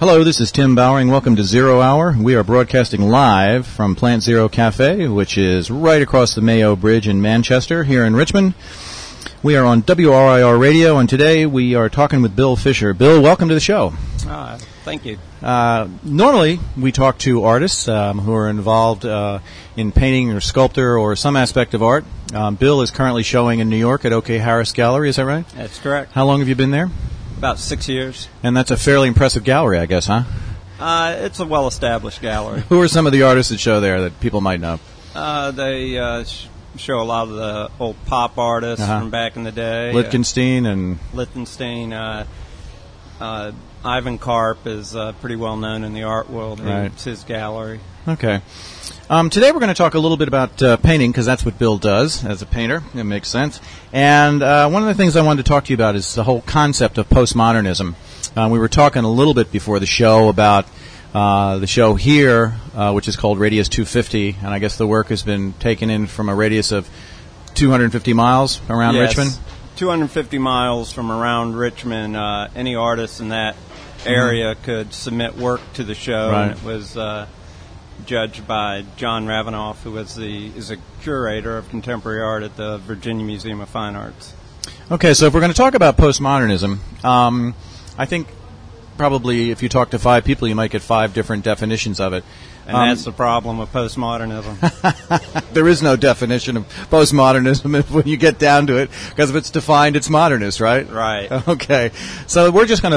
Hello, this is Tim Bowering. Welcome to Zero Hour. We are broadcasting live from Plant Zero Cafe, which is right across the Mayo Bridge in Manchester, here in Richmond. We are on WRIR Radio, and today we are talking with Bill Fisher. Bill, welcome to the show. Thank you. Normally, we talk to artists who are involved in painting or sculpture or some aspect of art. Bill is currently showing in New York at OK Harris Gallery, is that right? That's correct. How long have you been there? About 6 years. And that's a fairly impressive gallery, I guess, huh? It's a well-established gallery. Who are some of the artists that show there that people might know? They show a lot of the old pop artists from back in the day. Lichtenstein and... Lichtenstein. Ivan Karp is pretty well known in the art world. Right. It's his gallery. Okay. Today we're going to talk a little bit about painting, because that's what Bill does as a painter. It makes sense. And one of the things I wanted to talk to you about is the whole concept of postmodernism. We were talking a little bit before the show about the show here, which is called Radius 250, and I guess the work has been taken in from a radius of 250 miles around Richmond? 250 miles from around Richmond. Any artist in that area could submit work to the show, right. And it was judged by John Ravanoff, who is a curator of contemporary art at the Virginia Museum of Fine Arts. Okay, so if we're going to talk about postmodernism, I think probably if you talk to 5 people, you might get 5 different definitions of it. And that's the problem with postmodernism. There is no definition of postmodernism when you get down to it, because if it's defined, it's modernist, right? Right. Okay. So we're just going to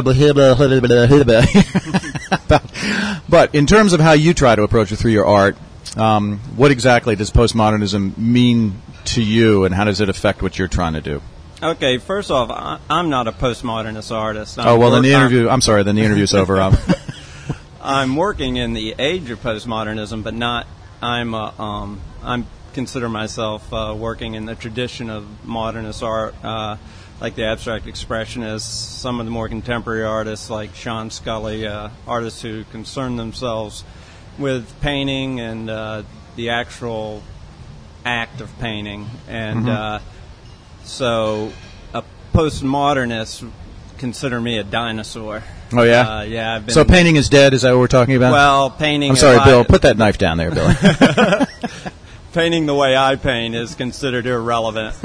but in terms of how you try to approach it through your art, what exactly does postmodernism mean to you, and how does it affect what you're trying to do? Okay, first off, I'm not a postmodernist artist. Then the interview's over. I'm working in the age of postmodernism, but not. I'm consider myself working in the tradition of modernist art, like the abstract expressionists. Some of the more contemporary artists, like Sean Scully, artists who concern themselves with painting and the actual act of painting, and so a postmodernist consider me a dinosaur. Oh, yeah? Yeah. So painting is dead, is that what we're talking about? Well, painting... I'm sorry, Bill. Put that knife down there, Bill. Painting the way I paint is considered irrelevant.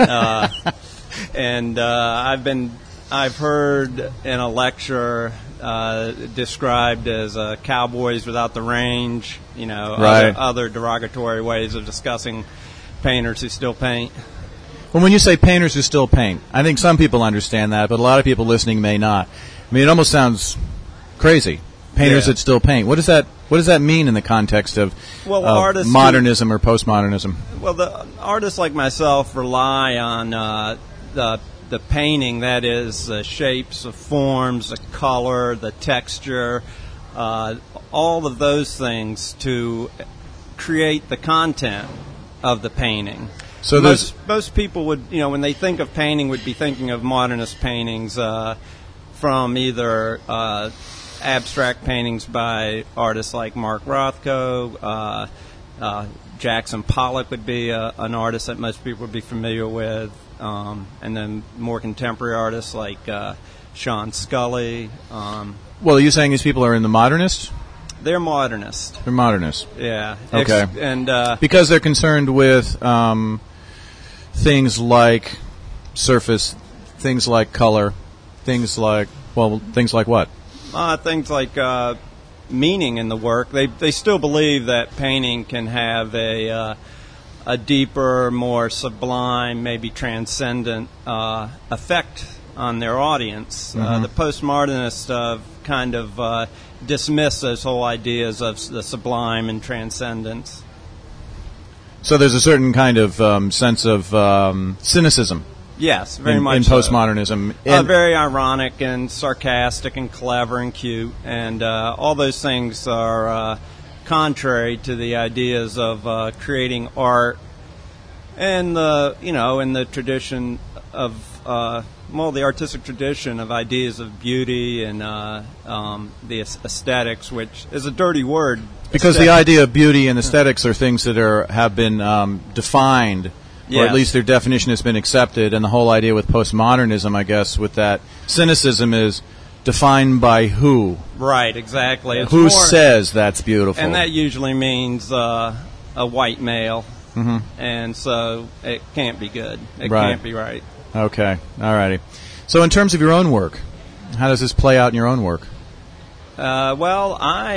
And I've heard in a lecture described as cowboys without the range, right. other derogatory ways of discussing painters who still paint. Well, when you say painters who still paint, I think some people understand that, but a lot of people listening may not. I mean, it almost sounds crazy. Painters that still paint. What does that mean in the context of modernism or postmodernism? Well, the artists like myself rely on the painting, that is, the shapes, the forms, the color, the texture, all of those things to create the content of the painting. So most people would, when they think of painting, would be thinking of modernist paintings from either abstract paintings by artists like Mark Rothko, Jackson Pollock would be an artist that most people would be familiar with, and then more contemporary artists like Sean Scully. Well, are you saying these people are in the modernist? They're modernist. They're modernist. Yeah. Okay. Because they're concerned with things like surface, things like color, things like what? Things like meaning in the work. They still believe that painting can have a deeper, more sublime, maybe transcendent effect on their audience. The postmodernists kind of dismiss those whole ideas of the sublime and transcendence. So there's a certain kind of sense of cynicism. Yes, very much in postmodernism. Very ironic and sarcastic and clever and cute, and all those things are contrary to the ideas of creating art and in the tradition of the artistic tradition of ideas of beauty and the aesthetics, which is a dirty word. Because the idea of beauty and aesthetics are things that have been defined, or at least their definition has been accepted, and the whole idea with postmodernism, I guess, with that cynicism is defined by who? Right, exactly. It's Who more, says that's beautiful? and that usually means a white male, and so it can't be good. It Right. can't be right. Okay, all righty. So in terms of your own work, how does this play out in your own work? Well,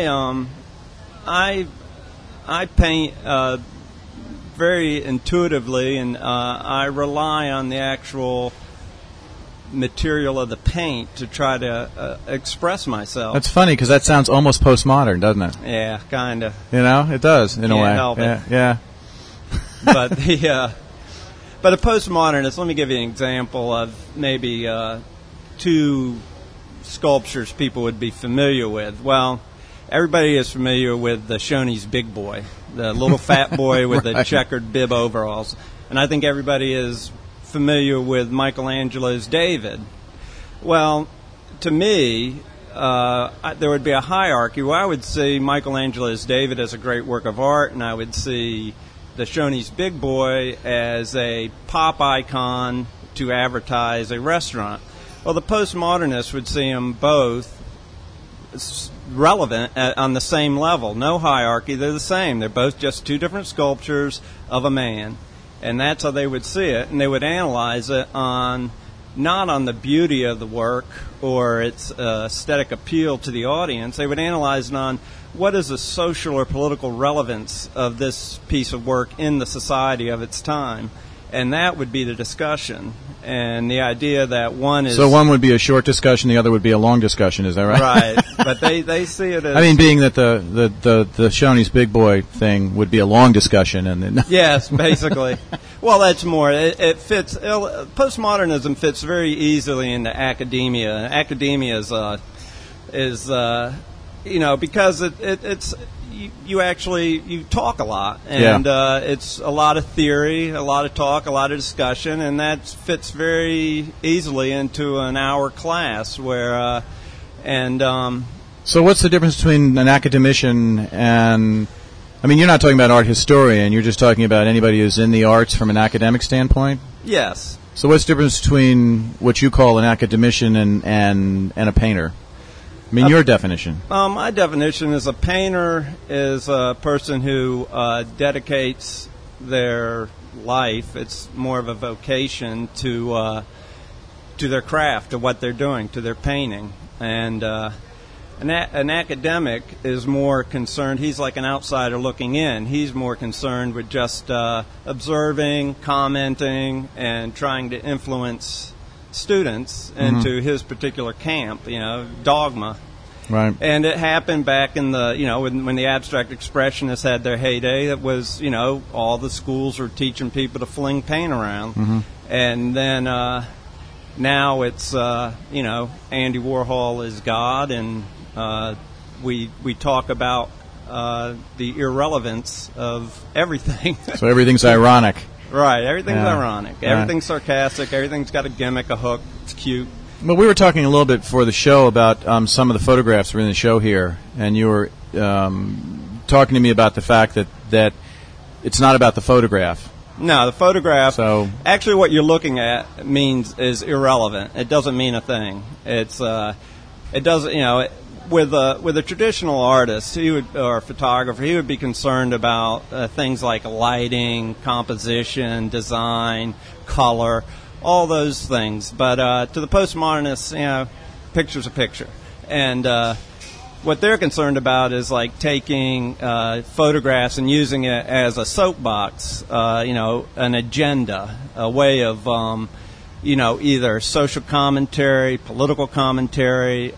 I paint very intuitively, and I rely on the actual material of the paint to try to express myself. That's funny because that sounds almost postmodern, doesn't it? Yeah, kind of. You know, it does in a way. Can't help it. Yeah. But but a postmodernist. Let me give you an example of maybe two sculptures people would be familiar with. Well, everybody is familiar with the Shoney's Big Boy, the little fat boy with the checkered bib overalls, and I think everybody is familiar with Michelangelo's David. Well, to me, there would be a hierarchy where I would see Michelangelo's David as a great work of art, and I would see the Shoney's Big Boy as a pop icon to advertise a restaurant. Well, the postmodernists would see them both relevant on the same level. No hierarchy. They're the same. They're both just two different sculptures of a man. And that's how they would see it. And they would analyze it on not on the beauty of the work or its aesthetic appeal to the audience. They would analyze it on what is the social or political relevance of this piece of work in the society of its time. And that would be the discussion. And the idea that one is... So one would be a short discussion, the other would be a long discussion, is that right? Right. But they see it as... I mean, being that the Shoney's Big Boy thing would be a long discussion. And then Yes, basically. Well, that's more. It fits... Postmodernism fits very easily into academia. And academia is because it's... You talk a lot, and it's a lot of theory, a lot of talk, a lot of discussion, and that fits very easily into an hour class where, So what's the difference between an academician and, I mean, you're not talking about art historian, you're just talking about anybody who's in the arts from an academic standpoint? Yes. So what's the difference between what you call an academician and a painter? I mean, your definition. My definition is a painter is a person who dedicates their life. It's more of a vocation to their craft, to what they're doing, to their painting. And an academic is more concerned. He's like an outsider looking in. He's more concerned with just observing, commenting, and trying to influence students into his particular camp, dogma. Right. And it happened back in the, when the abstract expressionists had their heyday. It was, all the schools were teaching people to fling paint around. And then now it's, Andy Warhol is God, and we talk about the irrelevance of everything. So everything's ironic. Right, everything's ironic. Everything's sarcastic. Everything's got a gimmick, a hook. It's cute. Well, we were talking a little bit before the show about some of the photographs that were in the show here, and you were talking to me about the fact that it's not about the photograph. No, the photograph. So actually, what you're looking at is irrelevant. It doesn't mean a thing. It doesn't. With a traditional artist, or photographer, he would be concerned about things like lighting, composition, design, color, all those things. But to the postmodernists, picture's a picture, and what they're concerned about is like taking photographs and using it as a soapbox, an agenda, a way of either social commentary, political commentary.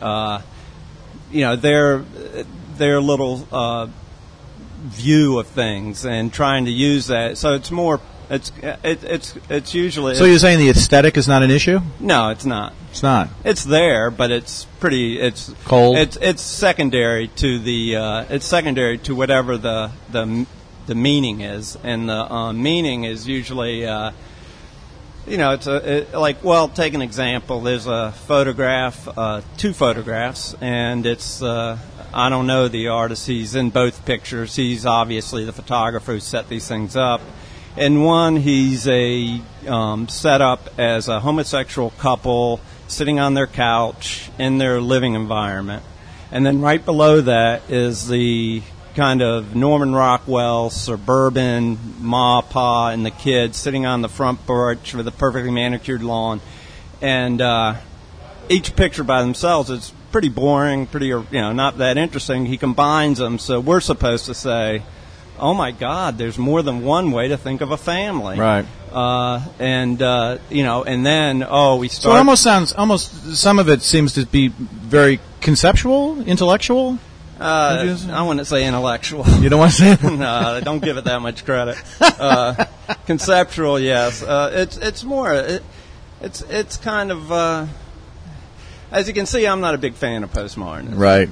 Their little view of things, and trying to use that. So it's more. It's usually. So you're saying the aesthetic is not an issue? No, it's not. It's not. It's there, but it's pretty. It's cold. It's secondary to the. It's secondary to whatever the meaning is, and the meaning is usually. Take an example. There's a photograph, two photographs, and it's, I don't know the artist. He's in both pictures. He's obviously the photographer who set these things up. In one, he's set up as a homosexual couple sitting on their couch in their living environment. And then right below that is the kind of Norman Rockwell suburban ma, pa, and the kids sitting on the front porch with a perfectly manicured lawn. And each picture by themselves is pretty boring, pretty, not that interesting. He combines them, so we're supposed to say, oh my God, there's more than one way to think of a family. Right. And then, we start. So it almost sounds, some of it seems to be very conceptual, intellectual? I wouldn't say intellectual. You don't want to say it? No, don't give it that much credit. Conceptual, yes. It's more, it's kind of, as you can see, I'm not a big fan of postmodernism. Right.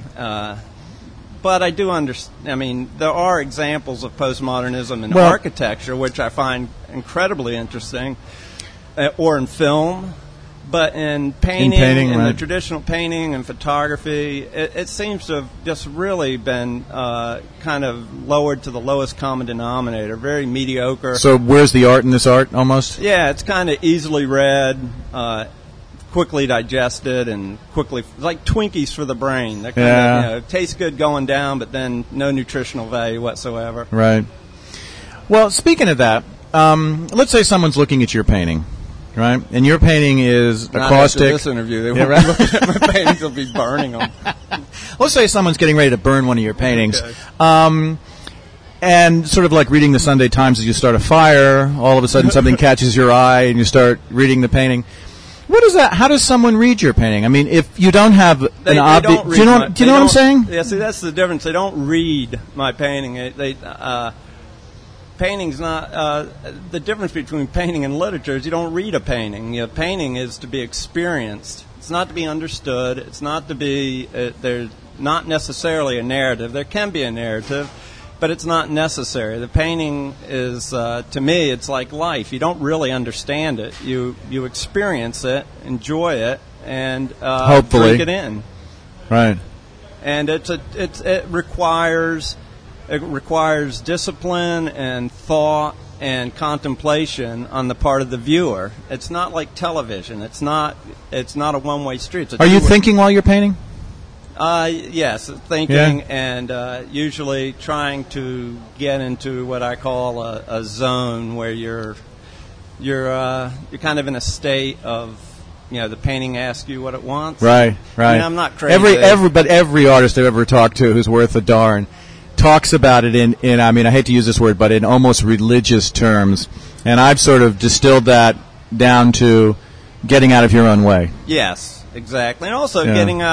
But I do understand. I mean, there are examples of postmodernism in architecture, which I find incredibly interesting, or in film. But in painting right. the traditional painting and photography, it seems to have just really been kind of lowered to the lowest common denominator, very mediocre. So where's the art in this art, almost? Yeah, it's kind of easily read, quickly digested, and quickly, like Twinkies for the brain. They're kind of, taste good going down, but then no nutritional value whatsoever. Right. Well, speaking of that, let's say someone's looking at your painting, right? And your painting is Not acrostic. After this interview, they won't be looking at my paintings. They'll be burning them. Let's say someone's getting ready to burn one of your paintings. Okay. And sort of like reading the Sunday Times as you start a fire, all of a sudden something catches your eye and you start reading the painting. What is that? How does someone read your painting? I mean, if you don't have an object, do you know what I'm saying? Yeah, see, that's the difference. They don't read my painting. Painting's not the difference between painting and literature is you don't read a painting. Painting is to be experienced. It's not to be understood. It's not to be. There's not necessarily a narrative. There can be a narrative, but it's not necessary. The painting is, to me, it's like life. You don't really understand it. You experience it, enjoy it, and hopefully drink it in. Right. And it requires discipline and thought and contemplation on the part of the viewer. It's not like television. It's not a one-way street. Are you thinking while you're painting? Yes, thinking and usually trying to get into what I call a zone where you're kind of in a state of, the painting asks you what it wants. Right. I mean, I'm not crazy. Every artist I've ever talked to who's worth a darn talks about it in I mean, I hate to use this word, but in almost religious terms. And I've sort of distilled that down to getting out of your own way. Yes, exactly. And also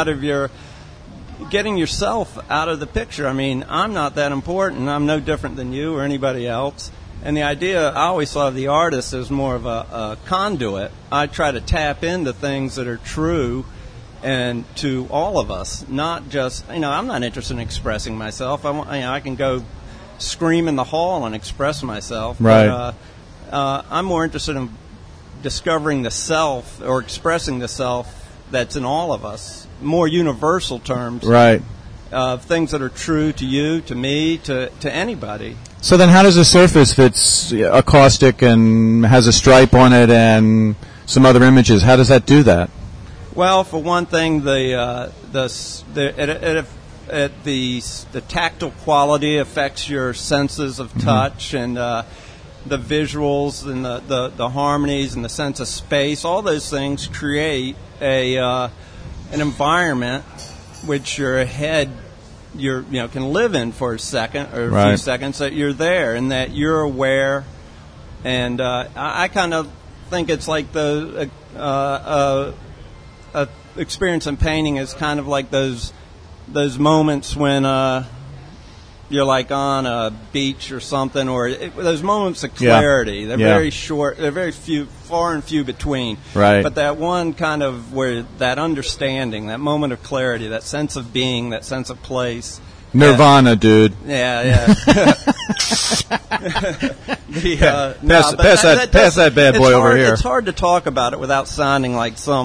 getting yourself out of the picture. I mean, I'm not that important. I'm no different than you or anybody else. And the idea, I always thought of the artist as more of a conduit. I try to tap into things that are true and to all of us, not just, I'm not interested in expressing myself. I can go scream in the hall and express myself. Right. But, I'm more interested in discovering the self or expressing the self that's in all of us. More universal terms, right? Things that are true to you, to me, to anybody. So then, how does a surface that's acoustic and has a stripe on it and some other images? How does that do that? Well, for one thing, the tactile quality affects your senses of touch and the visuals and the harmonies and the sense of space. All those things create an environment which your head can live in for a second or a few seconds, that you're there and that you're aware. And I kind of think it's like the experience in painting is kind of like those moments when you're like on a beach or something, or those moments of clarity. They're very short. They're very far and few between. Right. But that one kind of where that understanding, that moment of clarity, that sense of being, that sense of place. Nirvana, dude. Yeah. Pass that bad boy over here. It's hard to talk about it without sounding like some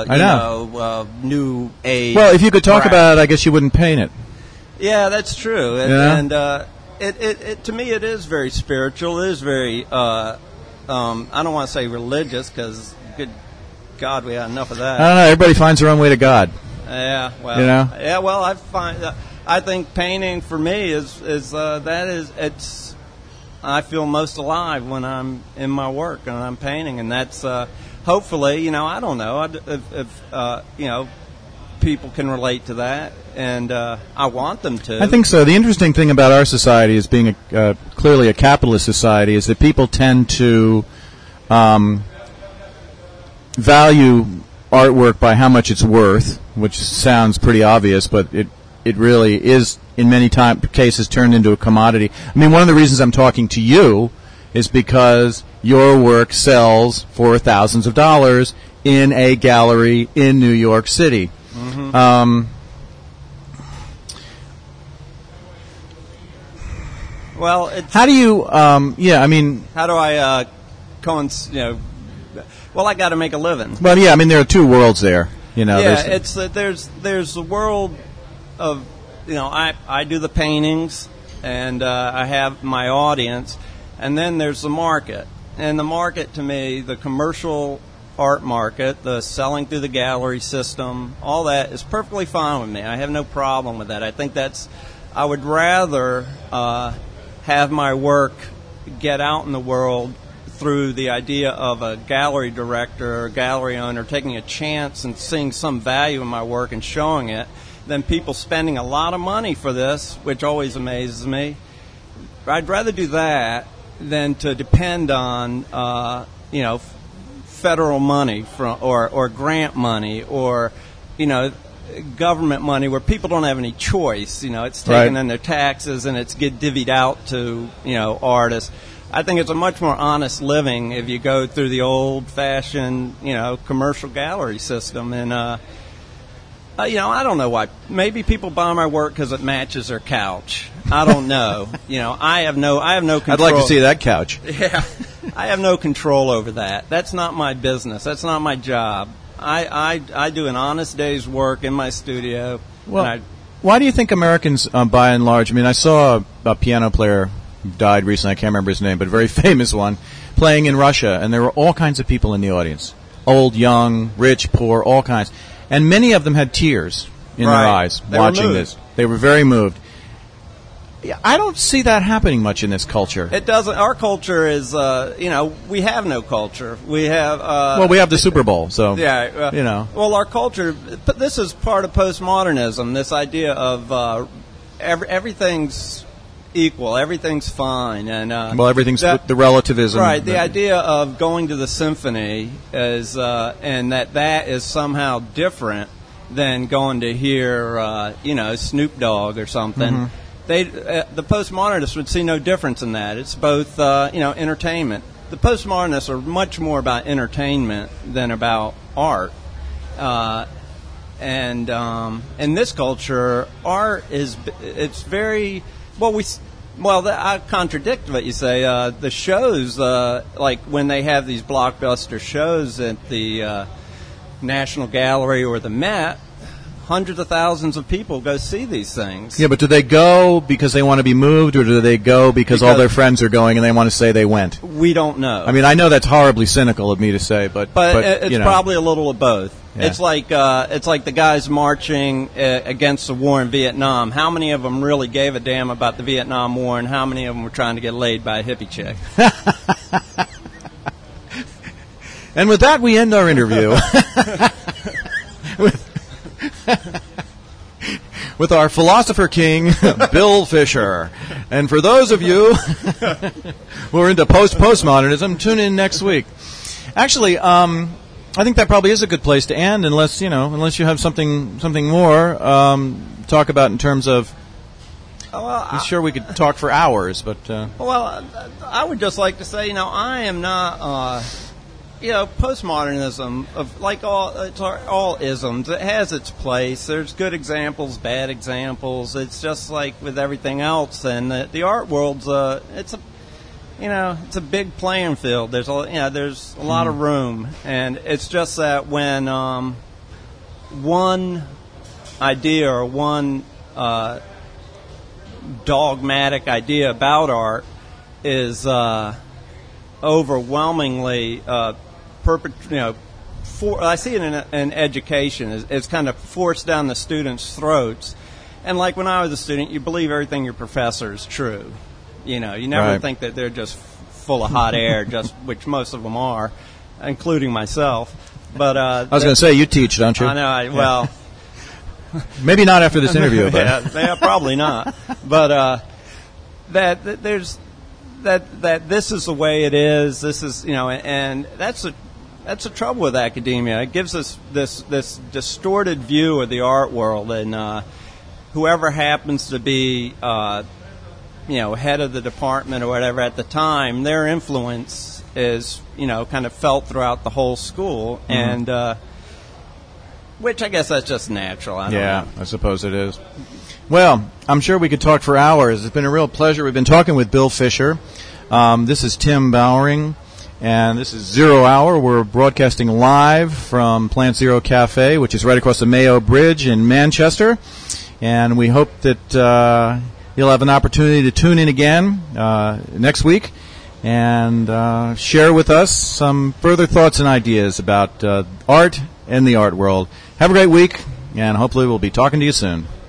new age. Well, if you could talk about it, I guess you wouldn't paint it. Yeah, that's true. And it to me, it is very spiritual. It is very, I don't want to say religious, because you could God, we had enough of I that. don't know. Everybody finds their own way to God. Yeah, well, You know? yeah, well, I think painting for me it's. I feel most alive when I'm in my work and I'm painting, and that's hopefully, I don't know if people can relate to that, and I want them to. I think so. The interesting thing about our society, as being clearly a capitalist society, is that people tend to value artwork by how much it's worth, which sounds pretty obvious, but it really is, in many cases, turned into a commodity. I mean, one of the reasons I'm talking to you is because your work sells for thousands of dollars in a gallery in New York City. Mm-hmm. Well, it's, how do you? Yeah, I mean, how do I Well, I got to make a living. Well, yeah, I mean, there are two worlds there. Yeah, it's there's the world of I do the paintings, and I have my audience, and then there's the market. And the market, to me, the commercial art market, the selling through the gallery system, all that is perfectly fine with me. I have no problem with that. I think I would rather have my work get out in the world through the idea of a gallery director or gallery owner taking a chance and seeing some value in my work and showing it, than people spending a lot of money for this, which always amazes me. I'd rather do that than to depend on federal money or grant money or government money where people don't have any choice. It's taken in their taxes and it's get divvied out to artists. I think it's a much more honest living if you go through the old-fashioned commercial gallery system. And I don't know why. Maybe people buy my work because it matches their couch. I don't know. I have no control. I'd like to see that couch. Yeah, I have no control over that. That's not my business. That's not my job. I do an honest day's work in my studio. Well, why do you think Americans, by and large? I mean, I saw a piano player who died recently. I can't remember his name, but a very famous one, playing in Russia, and there were all kinds of people in the audience, old, young, rich, poor, all kinds. And many of them had tears in their eyes watching this. They were very moved. Yeah, I don't see that happening much in this culture. It doesn't. Our culture is, we have no culture. We have. We have the Super Bowl, so. Yeah. Well, our culture, but this is part of postmodernism, this idea of everything's equal, everything's fine. And everything's the relativism. Right. The idea of going to the symphony is, and that is somehow different than going to hear, Snoop Dogg or something. Mm-hmm. The postmodernists would see no difference in that. It's both, entertainment. The postmodernists are much more about entertainment than about art. And in this culture, art it's very I contradict what you say. The shows, like when they have these blockbuster shows at the National Gallery or the Met, hundreds of thousands of people go see these things. Yeah, but do they go because they want to be moved, or do they go because all their friends are going and they want to say they went? We don't know. I mean, I know that's horribly cynical of me to say, but it's probably a little of both. Yeah. It's like the guys marching against the war in Vietnam. How many of them really gave a damn about the Vietnam War, and how many of them were trying to get laid by a hippie chick? And with that, we end our interview. With our philosopher king, Bill Fisher. And for those of you who are into postmodernism, tune in next week. Actually, I think that probably is a good place to end, unless you have something more talk about in terms of. I'm sure we could talk for hours, but. I would just like to say, I am not. Postmodernism, all isms, it has its place. There's good examples, bad examples. It's just like with everything else, and the art world's it's a big playing field. There's a lot of room, and it's just that when one idea or one dogmatic idea about art is overwhelmingly I see it in education. It's kind of forced down the students' throats. And like when I was a student, you believe everything your professor is true. You never think that they're just full of hot air, which most of them are, including myself. But I was going to say, you teach, don't you? I know. Well, maybe not after this interview, but yeah, probably not. But that there's that this is the way it is. This is and that's the trouble with academia. It gives us this distorted view of the art world, and whoever happens to be head of the department or whatever at the time, their influence is kind of felt throughout the whole school, and which I guess that's just natural. I don't know. I suppose it is. Well, I'm sure we could talk for hours. It's been a real pleasure. We've been talking with Bill Fisher. This is Tim Bowering, and this is Zero Hour. We're broadcasting live from Plant Zero Cafe, which is right across the Mayo Bridge in Manchester. And we hope that you'll have an opportunity to tune in again next week and share with us some further thoughts and ideas about art and the art world. Have a great week, and hopefully we'll be talking to you soon.